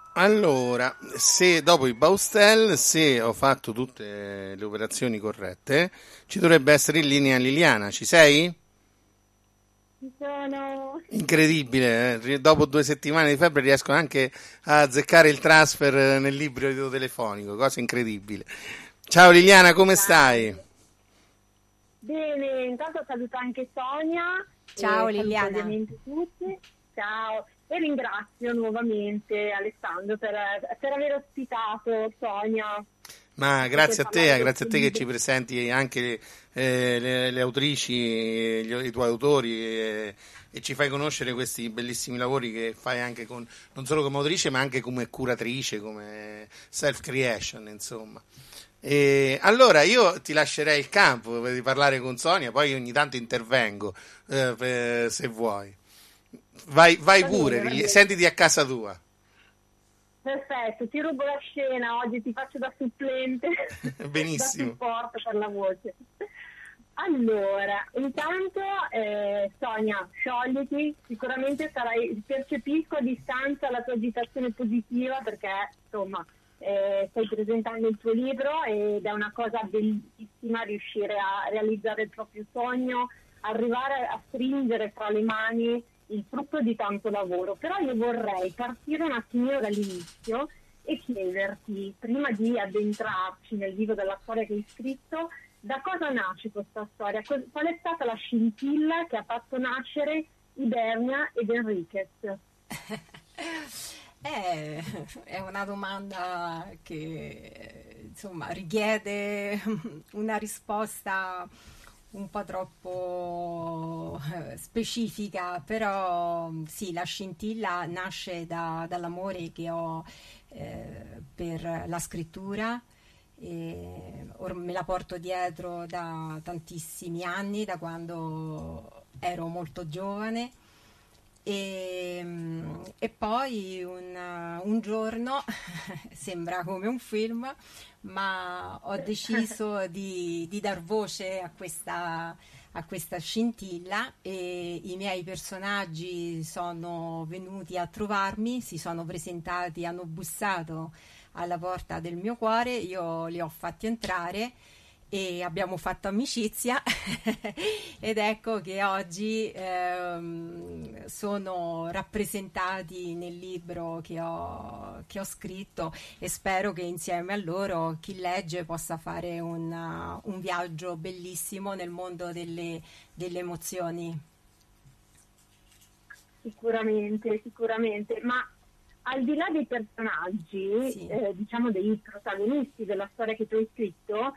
Allora, se dopo il Baustel, se ho fatto tutte le operazioni corrette, ci dovrebbe essere in linea Liliana. Ci sei? Ci sono. Incredibile, eh? Dopo 2 settimane di febbre riesco anche a azzeccare il transfer nel libro telefonico, cosa incredibile. Ciao Liliana, come stai? Grande. Bene, intanto saluto anche Sonia Ciao e saluto Liliana. ovviamente tutti. Ciao. E ringrazio nuovamente Alessandro per aver ospitato Sonia Ma per parlare del grazie a suo te che ci libro. presenti anche le autrici, i tuoi autori e ci fai conoscere questi bellissimi lavori che fai anche con, non solo come autrice ma anche come curatrice, come self-creation, insomma. E allora io ti lascerei il campo di parlare con Sonia, poi ogni tanto intervengo se vuoi. Vai Va bene, pure, va bene. sentiti a casa tua. Perfetto, ti rubo la scena oggi, ti faccio da supplente, da Benissimo. supporto per la voce. Allora, intanto Sonia, sciogliti, sicuramente percepisco a distanza la tua agitazione positiva perché insomma stai presentando il tuo libro ed è una cosa bellissima riuscire a realizzare il proprio sogno, arrivare a stringere fra le mani il frutto di tanto lavoro. Però io vorrei partire un attimino dall'inizio e chiederti, prima di addentrarci nel vivo della storia che hai scritto, da cosa nasce questa storia? Qual è stata la scintilla che ha fatto nascere Ibernia ed Enriquez? È una domanda che insomma richiede una risposta un po' troppo specifica, però sì, la scintilla nasce dall'amore che ho per la scrittura. Me la porto dietro da tantissimi anni, da quando ero molto giovane. E poi un giorno, sembra come un film, ma ho deciso di dar voce a questa scintilla e i miei personaggi sono venuti a trovarmi, si sono presentati, hanno bussato alla porta del mio cuore, io li ho fatti entrare e abbiamo fatto amicizia ed ecco che oggi sono rappresentati nel libro che ho scritto e spero che insieme a loro chi legge possa fare un viaggio bellissimo nel mondo delle emozioni. Sicuramente, sicuramente, ma al di là dei personaggi, Sì. diciamo dei protagonisti della storia che tu hai scritto,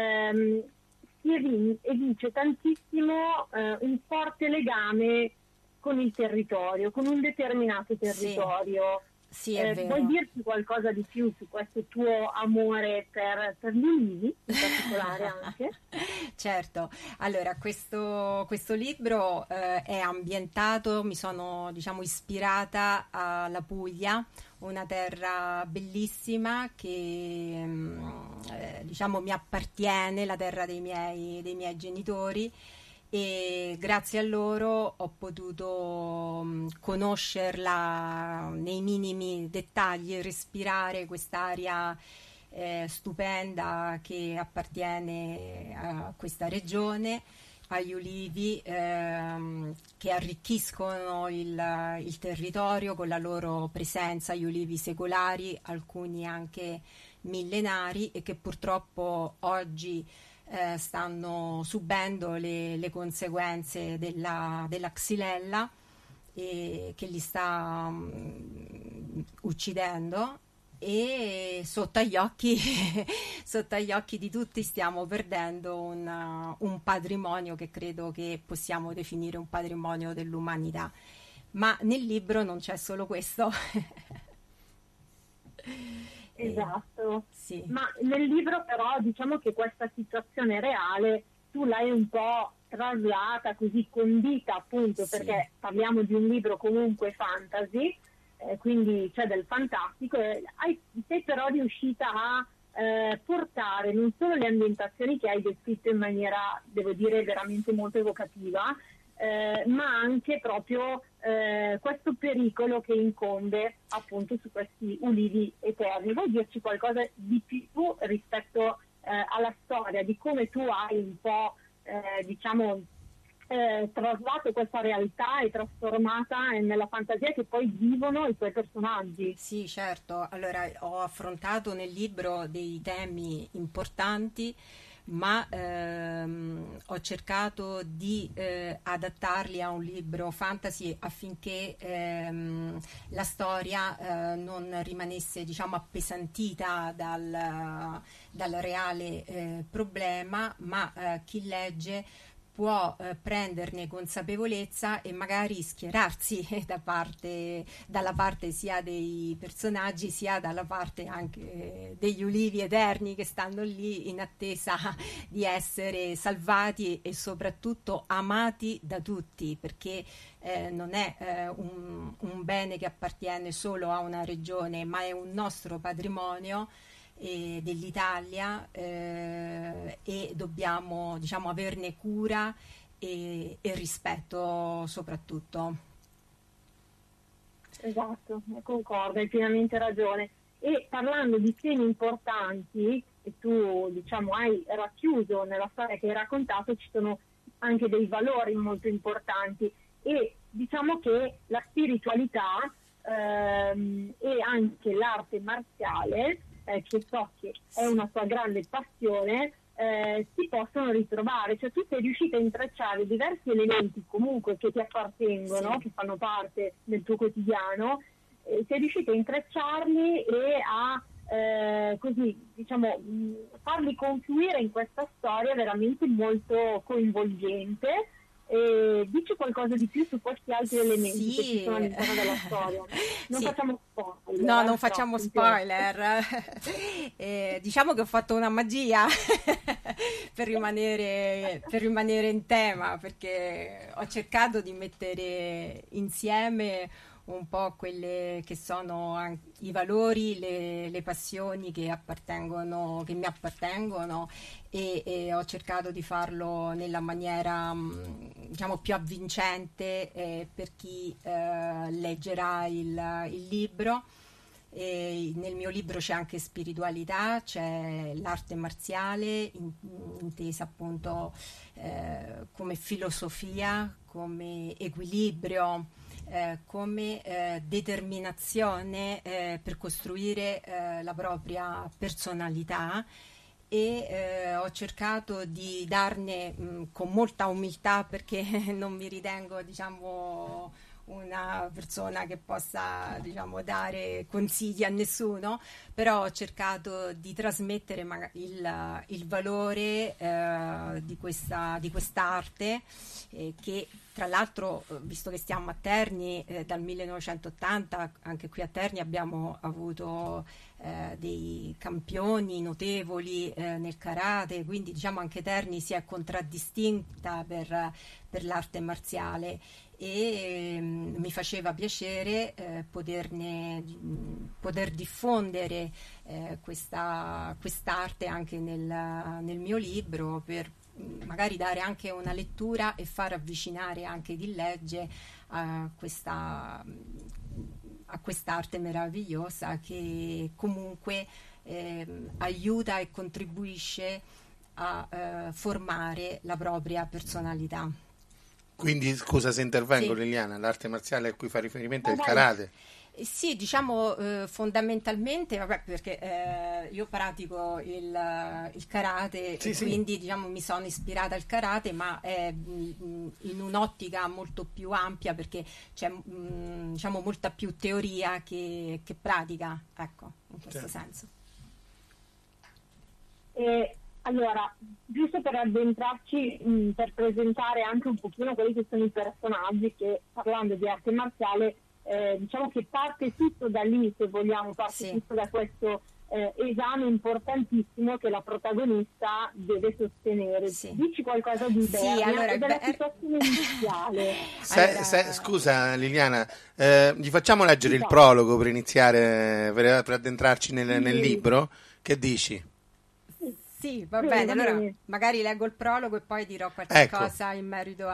evince tantissimo un forte legame con il territorio, con un determinato Sì, territorio. sì, è Vuoi vero. dirci qualcosa di più su questo tuo amore per gli ulivi, in particolare anche? Certo, allora questo libro è ambientato, mi sono diciamo ispirata alla Puglia, una terra bellissima che diciamo mi appartiene, la terra dei miei genitori e grazie a loro ho potuto conoscerla nei minimi dettagli, respirare quest'aria stupenda che appartiene a questa regione, agli ulivi che arricchiscono il territorio con la loro presenza, gli ulivi secolari, alcuni anche millenari e che purtroppo oggi stanno subendo le conseguenze della xylella che li sta uccidendo e sotto agli occhi, sotto agli occhi di tutti stiamo perdendo un patrimonio che credo che possiamo definire un patrimonio dell'umanità. Ma nel libro non c'è solo questo. Eh, Esatto, sì, ma nel libro però diciamo che questa situazione reale tu l'hai un po' traslata così condita appunto sì, perché parliamo di un libro comunque fantasy, quindi c'è del fantastico e sei però riuscita a portare non solo le ambientazioni che hai descritto in maniera, devo dire, veramente molto evocativa, ma anche proprio questo pericolo che incombe appunto su questi ulivi eterni. Vuoi dirci qualcosa di più rispetto alla storia, di come tu hai un po' traslato questa realtà e trasformata nella fantasia che poi vivono i tuoi personaggi? Sì, certo. Allora, ho affrontato nel libro dei temi importanti, ma ho cercato di adattarli a un libro fantasy affinché la storia non rimanesse, diciamo, appesantita dal reale problema, ma chi legge può prenderne consapevolezza e magari schierarsi dalla parte sia dei personaggi sia dalla parte anche degli ulivi eterni che stanno lì in attesa di essere salvati e soprattutto amati da tutti, perché non è un bene che appartiene solo a una regione, ma è un nostro patrimonio dell'Italia, e dobbiamo, diciamo, averne cura e rispetto soprattutto. Esatto, concordo, hai pienamente ragione. E parlando di temi importanti, e tu diciamo hai racchiuso nella storia che hai raccontato, ci sono anche dei valori molto importanti, e diciamo che la spiritualità e anche l'arte marziale, che so che è una tua grande passione, si possono ritrovare. Cioè tu sei riuscita a intrecciare diversi elementi comunque che ti appartengono, Sì. che fanno parte del tuo quotidiano, sei riuscita a intrecciarli e a così, diciamo, farli confluire in questa storia veramente molto coinvolgente. Dici qualcosa di più su questi altri elementi che ci sono all'interno della storia? Non Sì. facciamo spoiler. No, non facciamo spoiler. Diciamo che ho fatto una magia per rimanere in tema, perché ho cercato di mettere insieme un po' quelle che sono i valori, le passioni che mi appartengono, e ho cercato di farlo nella maniera, diciamo, più avvincente per chi leggerà il libro. E nel mio libro c'è anche spiritualità, c'è l'arte marziale intesa appunto come filosofia, come equilibrio, come determinazione per costruire la propria personalità, e ho cercato di darne con molta umiltà, perché non mi ritengo, diciamo, una persona che possa, diciamo, dare consigli a nessuno, però ho cercato di trasmettere il valore di quest'arte, che tra l'altro, visto che stiamo a Terni, dal 1980 anche qui a Terni abbiamo avuto dei campioni notevoli nel karate, quindi diciamo anche Terni si è contraddistinta per l'arte marziale, e mi faceva piacere poter diffondere quest'arte anche nel mio libro, per magari dare anche una lettura e far avvicinare anche chi legge a quest'arte meravigliosa, che comunque aiuta e contribuisce a formare la propria personalità. Quindi, scusa se intervengo, Sì. Liliana, l'arte marziale a cui fa riferimento è il karate. Sì, diciamo fondamentalmente, vabbè, perché io pratico il karate, Sì, e sì. quindi diciamo mi sono ispirata al karate, ma in un'ottica molto più ampia, perché c'è diciamo molta più teoria che pratica, ecco, in questo senso. Allora, giusto per addentrarci, per presentare anche un pochino quelli che sono i personaggi, che parlando di arte marziale, diciamo che parte tutto da lì, se vogliamo, parte tutto da questo esame importantissimo che la protagonista deve sostenere. Sì. Dici qualcosa di Bernia e della situazione iniziale. Scusa Liliana, gli facciamo leggere il Esatto. prologo per iniziare, per addentrarci nel libro? Che dici? Sì, va bene, allora magari leggo il prologo e poi dirò qualche Ecco. cosa in merito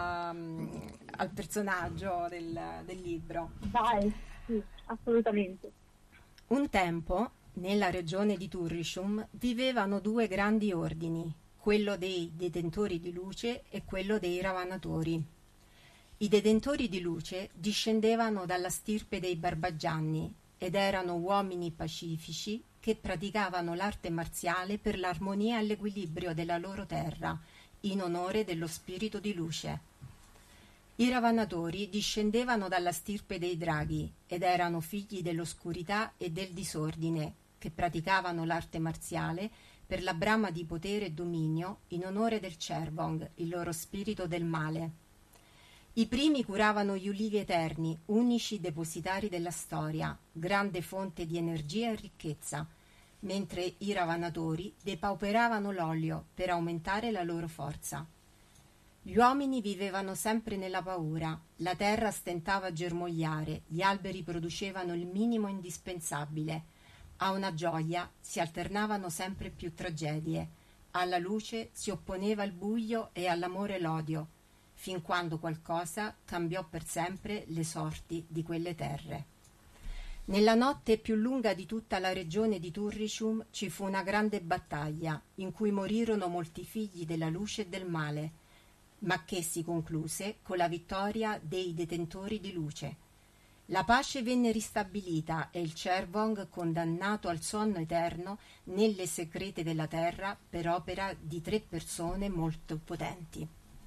al personaggio del libro. Vai, sì, assolutamente. Un tempo, nella regione di Turrishum, vivevano due grandi ordini, quello dei detentori di luce e quello dei ravanatori. I detentori di luce discendevano dalla stirpe dei Barbagianni ed erano uomini pacifici che praticavano l'arte marziale per l'armonia e l'equilibrio della loro terra, in onore dello spirito di luce. I Ravanatori discendevano dalla stirpe dei draghi ed erano figli dell'oscurità e del disordine, che praticavano l'arte marziale per la brama di potere e dominio in onore del Cervong, il loro spirito del male. I primi curavano gli ulivi eterni, unici depositari della storia, grande fonte di energia e ricchezza, mentre i Ravanatori depauperavano l'olio per aumentare la loro forza. Gli uomini vivevano sempre nella paura, la terra stentava a germogliare, gli alberi producevano il minimo indispensabile. A una gioia si alternavano sempre più tragedie, alla luce si opponeva il buio e all'amore l'odio, fin quando qualcosa cambiò per sempre le sorti di quelle terre. Nella notte più lunga di tutta la regione di Turrishum ci fu una grande battaglia, in cui morirono molti figli della luce e del male, ma che si concluse con la vittoria dei detentori di luce. La pace venne ristabilita e il Cervong condannato al sonno eterno nelle segrete della terra per opera di 3 persone molto potenti.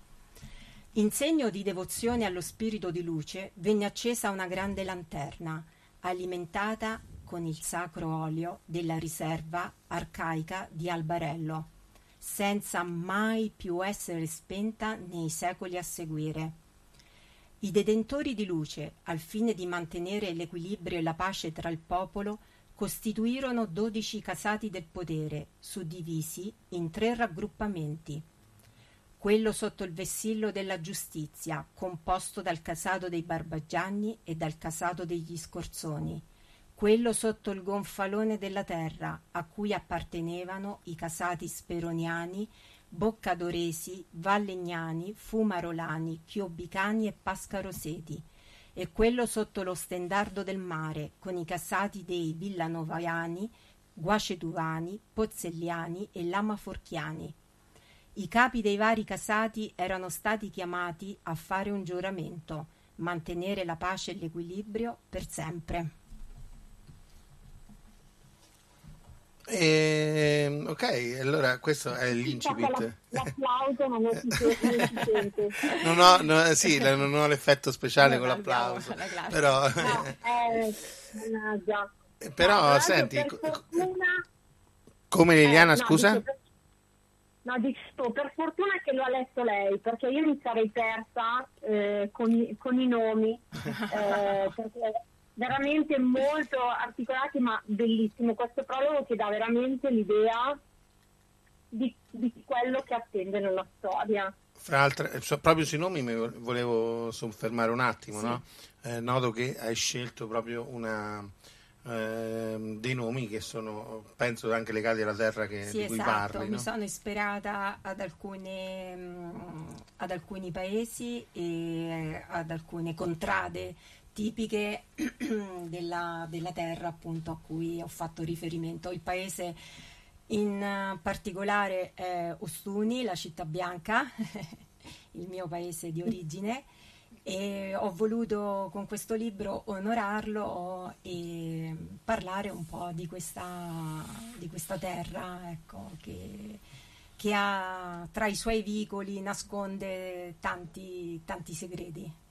In segno di devozione allo spirito di luce venne accesa una grande lanterna, alimentata con il sacro olio della riserva arcaica di Albarello, senza mai più essere spenta nei secoli a seguire. I detentori di luce, al fine di mantenere l'equilibrio e la pace tra il popolo, costituirono 12 casati del potere, suddivisi in 3 raggruppamenti. Quello sotto il vessillo della giustizia, composto dal casato dei Barbagianni e dal casato degli Scorzoni. Quello sotto il gonfalone della terra, a cui appartenevano i casati Speroniani, Boccadoresi, Vallegnani, Fumarolani, Chiobicani e Pascaroseti, e quello sotto lo stendardo del mare, con i casati dei Villanovaiani, Guacetuvani, Pozzelliani e Lamaforchiani. I capi dei vari casati erano stati chiamati a fare un giuramento, mantenere la pace e l'equilibrio per sempre. Ok, allora questo è l'incipit. L'applauso non si sente. Sì, non ho l'effetto speciale con l'applauso, però, già. però senti, per fortuna, come Liliana, no, scusa? dico, per fortuna che lo ha letto lei, perché io mi sarei persa con i nomi, perché veramente molto articolati, ma bellissimo questo prologo che dà veramente l'idea di quello che attende nella storia. Fra l'altro, proprio sui nomi mi volevo soffermare un attimo, Sì. no? Noto che hai scelto proprio dei nomi che sono, penso, anche legati alla terra Sì, di cui esatto, parli, mi no? sono ispirata ad alcuni paesi e ad alcune contrade tipiche della terra, appunto, a cui ho fatto riferimento. Il paese in particolare è Ostuni, la città bianca, il mio paese di origine, e ho voluto con questo libro onorarlo e parlare un po' di questa terra, ecco, che ha tra i suoi vicoli nasconde tanti segreti.